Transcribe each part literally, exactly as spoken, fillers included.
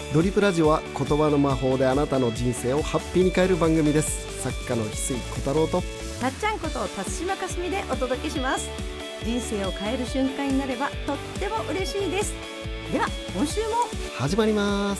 ドリップラジオは言葉の魔法であなたの人生をハッピーに変える番組です。作家の翡翠小太郎とたっちゃんこと辰島かすみでお届けします。人生を変える瞬間になればとっても嬉しいです。では今週も始まります。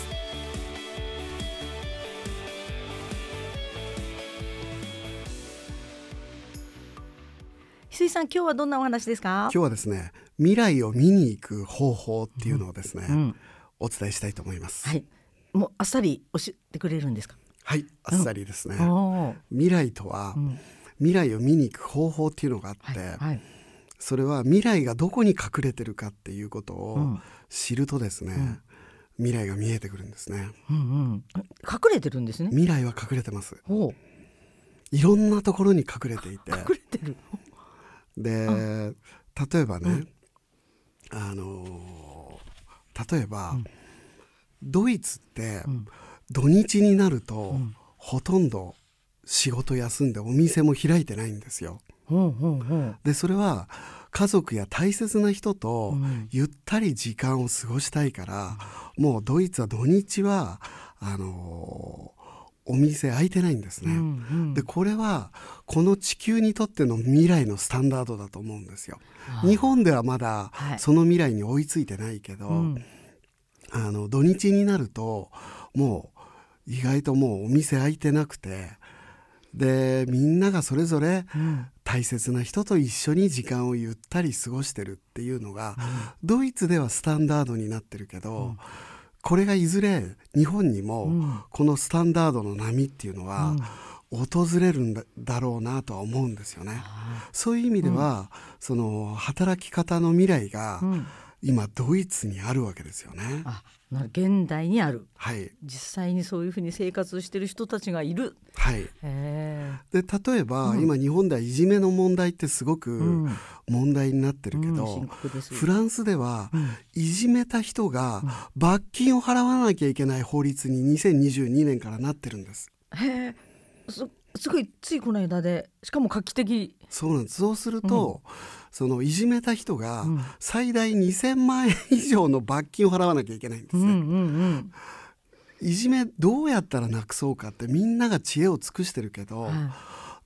翡翠さん、今日はどんなお話ですか？ 今日はですね、未来を見に行く方法っていうのをですね、 うんうん、 お伝えしたいと思います。 はい、もうあっさり教えてくれるんですか？ はい、あっさりですね、 うん、 未来とは、うん、未来を見に行く方法っていうのがあって、はいはい、それは未来がどこに隠れてるかっていうことを知るとですね、うん、未来が見えてくるんですね、 うんうん、隠れてるんですね。 未来は隠れてます。いろんなところに隠れていて、 隠れてるで、例えばね、うん、あの例えば、うん、ドイツって、うん、土日になると、うん、ほとんど仕事休んでお店も開いてないんですよ、うんうんうん、でそれは家族や大切な人とゆったり時間を過ごしたいから、うん、もうドイツは土日はあのーお店開いてないんですね、うんうん、でこれはこの地球にとっての未来のスタンダードだと思うんですよ。日本ではまだその未来に追いついてないけど、はい、あの土日になるともう意外ともうお店開いてなくて、でみんながそれぞれ大切な人と一緒に時間をゆったり過ごしてるっていうのが、うん、ドイツではスタンダードになってるけど、うん、これがいずれ日本にもこのスタンダードの波っていうのは訪れるん だ, だろうなとは思うんですよね、うん、そういう意味では、うん、その働き方の未来が今ドイツにあるわけですよね。 あ、現代にある、 はい、 実際にそういうふうに生活してる人たちがいる、 はい、へで例えば、うん、今日本ではいじめの問題ってすごく問題になってるけど、うんうん、フランスでは、うん、いじめた人が罰金を払わなきゃいけない法律ににせんにじゅうにねんからなってるんです。 へー、 す, すごいついこの間で、しかも画期的。 そうなんです。そうすると、うん、そのいじめた人が最大にせんまんえん以上の罰金を払わなきゃいけないんですね、うんうんうん、いじめどうやったらなくそうかってみんなが知恵を尽くしてるけど、はい、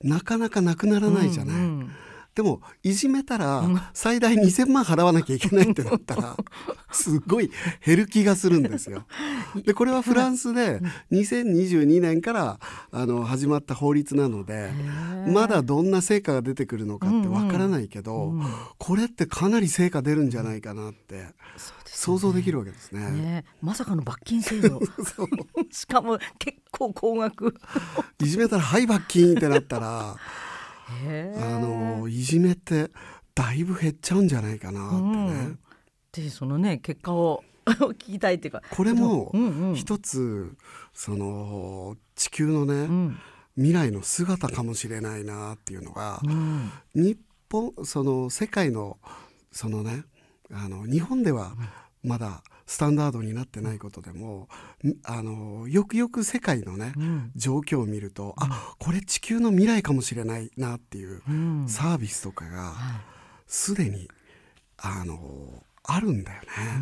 なかなかなくならないじゃない、うんうん、でもいじめたら最大にせんまん払わなきゃいけないってなったらすごい減る気がするんですよ。でこれはフランスでにせんにじゅうにねんからあの始まった法律なので、まだどんな成果が出てくるのかってわからないけど、うんうん、これってかなり成果出るんじゃないかなって想像できるわけですね。 ね、まさかの罰金制度しかも結構高額いじめたらはい罰金ってなったらあのいじめってだいぶ減っちゃうんじゃないかなってね、うん、 でそのね結果を聞きたいっていうか、 これも一つ、うんうん、その地球のね、うん、未来の姿かもしれないなっていうのが、うん、日本その世界のそのねあの日本ではまだスタンダードになってないことでも、あのよくよく世界のね、うん、状況を見ると、うん、あこれ地球の未来かもしれないなっていうサービスとかがすでにあのあるんだよね、うん、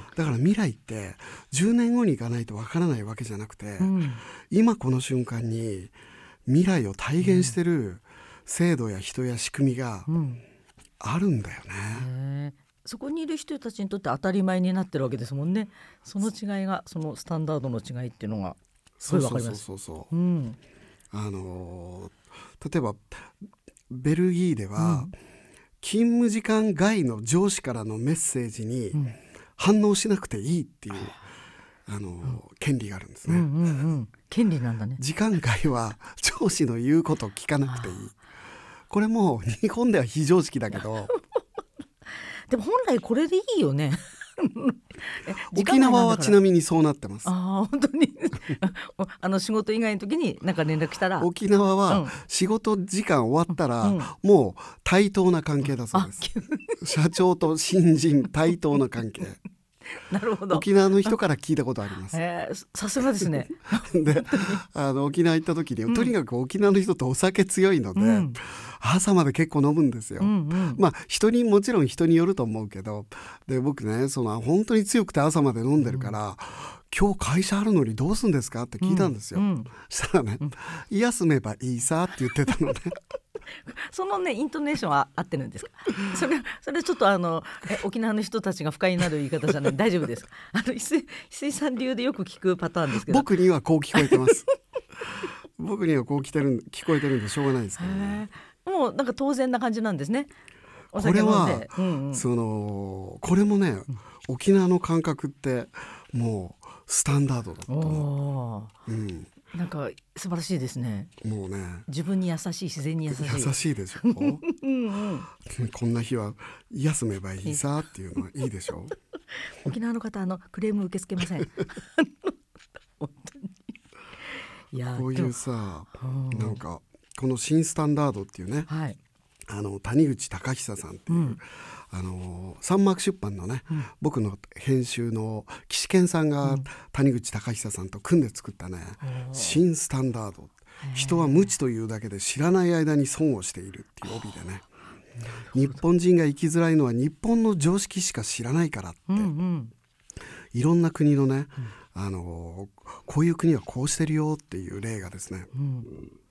だから未来ってじゅうねんごに行かないとわからないわけじゃなくて、うん、今この瞬間に未来を体現してる制度や人や仕組みがあるんだよね、 うん、そこにいる人たちにとって当たり前になってるわけですもんね。その違いが、そのスタンダードの違いっていうのがすごい分かります。 そうそうそうそう、うん、あの例えばベルギーでは、うん勤務時間外の上司からのメッセージに反応しなくていいっていう、うん、あの、うん、権利があるんですね、うんうんうん、 権利なんだね。 時間外は上司の言うことを聞かなくていい。これも日本では非常識だけどでも本来これでいいよね沖縄はちなみにそうなってます。 あ本当にあの仕事以外の時に何か連絡したら、 沖縄は仕事時間終わったら、うん、もう対等な関係だそうです、うん、社長と新人対等な関係なるほど。 沖縄の人から聞いたことあります。 えー、さすがですねであの沖縄行った時に、うん、とにかく沖縄の人ってお酒強いので、うん、朝まで結構飲むんですよ、うんうん、まあ人にもちろん人によると思うけど、で僕ねその本当に強くて朝まで飲んでるから、うん、 今日会社あるのにどうするんですかって聞いたんですよ、 うんうん、 したらね、うん、休めばいいさって言ってたのねそのねイントネーションは合ってるんですか？それそれちょっとあのえ沖縄の人たちが不快になる言い方じゃない大丈夫ですか？あの石井さん流でよく聞くパターンですけど、 僕にはこう聞こえてます僕にはこう来てる聞こえてるんでしょうがないですけどね。 もうなんか当然な感じなんですね。お酒飲んでこれは、 うんうん、 そのこれもね、うん、沖縄の感覚ってもうスタンダードだと思う、うん、 なんか素晴らしいですね。 もうね自分に優しい自然に優しい優しいでしょうん、うん、こんな日は休めばいいさっていうのはいいでしょ沖縄の方あのクレーム受け付けません本当にいやこういうさ、なんかこの新スタンダードっていうね、はい、あの谷口隆久さんっていう、うん、あの三幕出版のね、うん、僕の編集の岸健さんが谷口隆久さんと組んで作ったね、うん、新スタンダード、人は無知というだけで知らない間に損をしているっていう帯でね、日本人が生きづらいのは日本の常識しか知らないからって、うんうん、いろんな国のね、うん、あのこういう国はこうしてるよっていう例がですね、うん、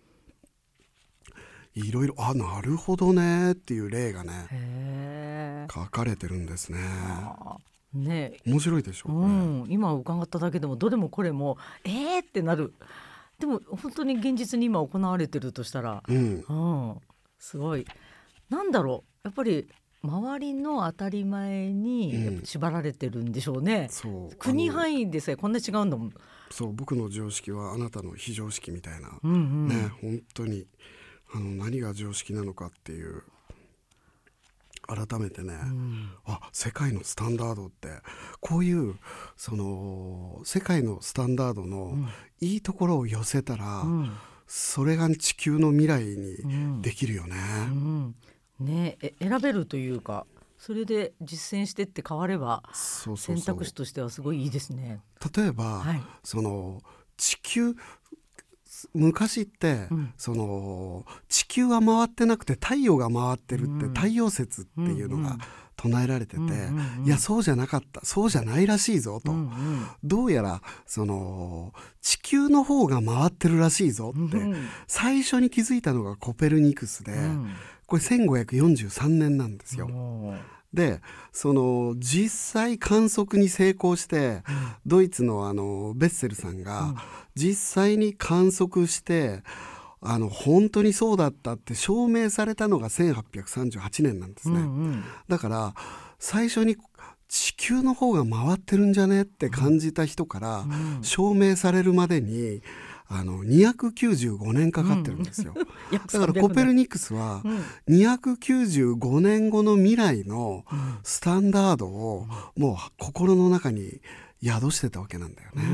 いろいろあなるほどねっていう例がね書かれてるんですね。 ね面白いでしょう、 うん、今伺っただけでもどれもこれもえーってなる。でも本当に現実に今行われてるとしたら、うんうん、すごいなんだろうやっぱり周りの当たり前に縛られてるんでしょうね、うん、そう国範囲でさえこんな違うんだもん。 そう僕の常識はあなたの非常識みたいな、うんうん、ね本当にあの何が常識なのかっていう改めてね、うん、あ世界のスタンダードってこういうその世界のスタンダードのいいところを寄せたら、うん、それが地球の未来にできるよね、うんうん、ねえ選べるというかそれで実践してって変われば選択肢としてはすごいいいですね。 例えば、はい、その地球昔って、うん、その地球は回ってなくて太陽が回ってるって、うん、太陽説っていうのが唱えられてて、うんうんうん、いやそうじゃなかったそうじゃないらしいぞと、うんうん、どうやらその地球の方が回ってるらしいぞって、うん、最初に気づいたのがコペルニクスで、うん、これせんごひゃくよんじゅうさんねんなんですよ、うんでその実際観測に成功して、うん、ドイツのあのベッセルさんが実際に観測してあの本当にそうだったって証明されたのがせんはっぴゃくさんじゅうはちねんなんですね、うんうん、だから最初に地球の方が回ってるんじゃねって感じた人から証明されるまでにあのにひゃくきゅうじゅうごねんかかってるんですよ、うん、だからコペルニクスはにひゃくきゅうじゅうごねんごの未来のスタンダードをもう心の中に宿してたわけなんだよね、うんうん、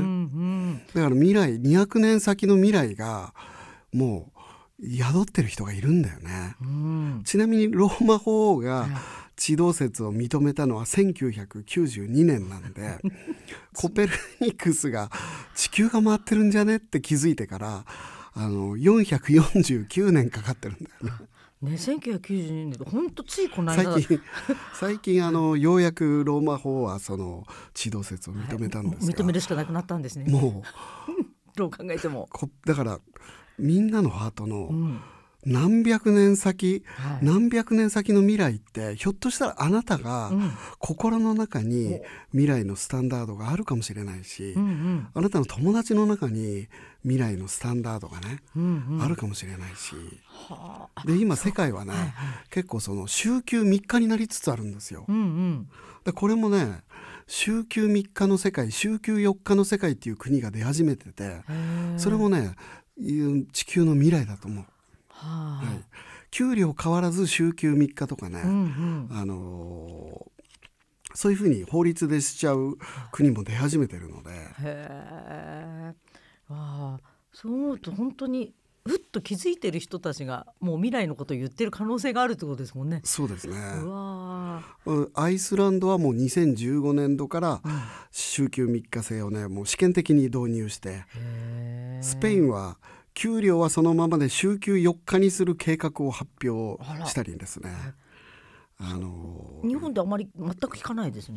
だから未来にひゃくねん先の未来がもう宿ってる人がいるんだよね、うん、ちなみにローマ法王が地動説を認めたのはせんきゅうひゃくきゅうじゅうにねんなんでコペルニクスが地球が回ってるんじゃねって気づいてからあのよんひゃくよんじゅうきゅうねんかかってるんだよね。 ね、せんきゅうひゃくきゅうじゅうにねんで本当ついこの間最近最近あのようやくローマ法はその地動説を認めたんですが、はい、 認めるしかなくなったんですね。 もうどう考えてもだからみんなのハートの、うん何百年先、はい、何百年先の未来ってひょっとしたらあなたが心の中に未来のスタンダードがあるかもしれないし、うんうん、あなたの友達の中に未来のスタンダードがね、うんうん、あるかもしれないし、はあ、で今世界はね、はいはい、結構その週休みっかになりつつあるんですよ、うんうん、でこれもね週休みっかの世界週休よっかの世界っていう国が出始めててそれもね地球の未来だと思う。はあはい、給料変わらず週休みっかとかね、うんうんあのー、そういうふうに法律でしちゃう国も出始めてるので。 へー、わあ、そう思うと本当にふっと気づいてる人たちがもう未来のことを言ってる可能性があるってことですもんね。 そうですね。 うわアイスランドはもうにせんじゅうごねんどから週休みっか制をねもう試験的に導入して、へー、スペインは給料はそのままで週休よっかにする計画を発表したりですね。あの日本であまり全く聞かないですね。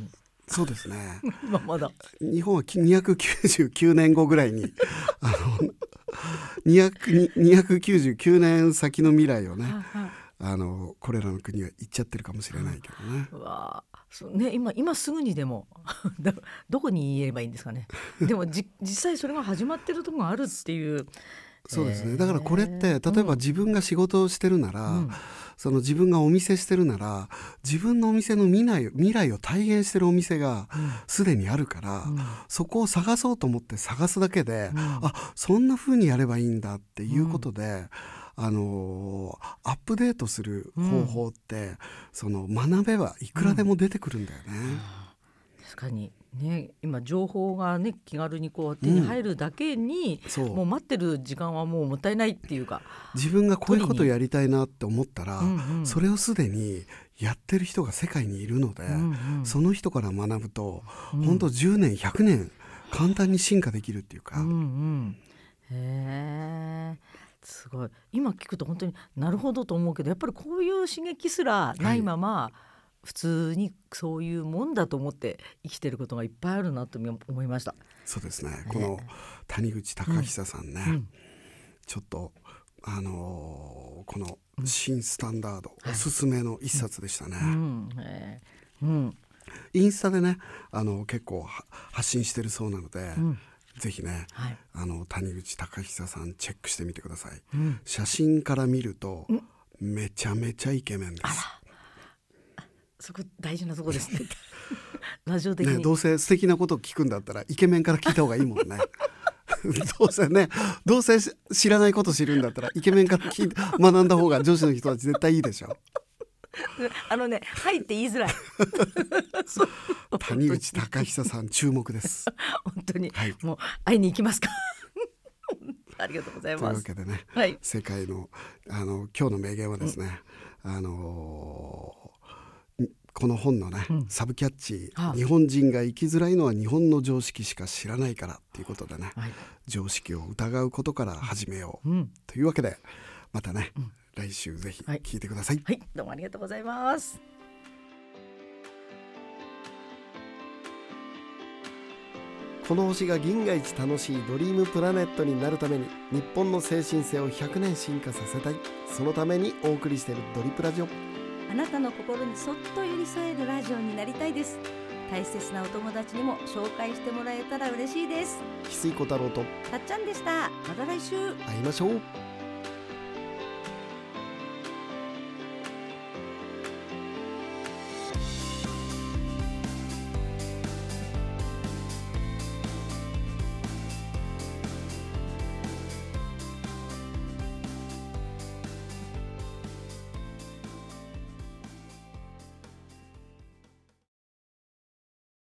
そうですね今まだ日本はにひゃくきゅうじゅうきゅうねんごぐらいにあのにひゃくにひゃくきゅうじゅうきゅうねん先の未来をね、 はいはい、 あのこれらの国は行っちゃってるかもしれないけどね。 うわそうね、今, 今すぐにでもどこに言えばいいんですかね。でもじ実際それが始まってるところがあるっていう。 そうですね、だからこれって例えばうん自分が仕事をしてるなら、うん、その自分がお店してるなら自分のお店の未来、未来を体現してるお店がすでにあるから、うん、そこを探そうと思って探すだけで、うん、あそんな風にやればいいんだっていうことで、うん、あのアップデートする方法って、うん、その学べばいくらでも出てくるんだよね、うん、 確かにね、今情報がね気軽にこう手に入るだけに、うん、もう待ってる時間はもうもったいないっていうか、 自分がこういうことやりたいなって思ったら、うんうん、それをすでにやってる人が世界にいるので、うんうん、その人から学ぶと、うん、本当じゅうねんひゃくねん簡単に進化できるっていうか、うんうん、 へーすごい。今聞くと本当になるほどと思うけど、やっぱりこういう刺激すらないまま、はい、普通にそういうもんだと思って生きてることがいっぱいあるなと思いました。 そうですね、この谷口孝久さんね、うん、ちょっとあのー、この新スタンダード、うん、おすすめの一冊でしたね、うんえーうん、インスタでねあの結構発信してるそうなので、うん、ぜひね、はい、あの谷口孝久さんチェックしてみてください、うん、写真から見ると、うん、めちゃめちゃイケメンです。 あらそこ大事なとこですねラジオ的に、 ね、どうせ素敵なことを聞くんだったらイケメンから聞いた方がいいもんねどうせねどうせ知らないこと知るんだったらイケメンから聞い学んだ方が女子の人たち絶対いいでしょあのね入って言いづらい谷口孝久さん注目です本当に、はい、もう会いに行きますかありがとうございます。 というわけでね、 はい、 世界の、あの今日の名言はですね、うん、あのーこの本のね、うん、サブキャッチ、はあ、日本人が生きづらいのは日本の常識しか知らないからっていうことでね、はい、常識を疑うことから始めよう、うん、というわけでまたね、うん、来週ぜひ聞いてください、 はいはい、どうもありがとうございます。 この星が銀河一楽しいドリームプラネットになるために日本の精神性をひゃくねん進化させたい、そのためにお送りしているドリプラジオ。 あなたの心にそっと寄り添えるラジオになりたいです。大切なお友達にも紹介してもらえたら嬉しいです。 翡翠小太郎とたっちゃんでした。また来週会いましょう。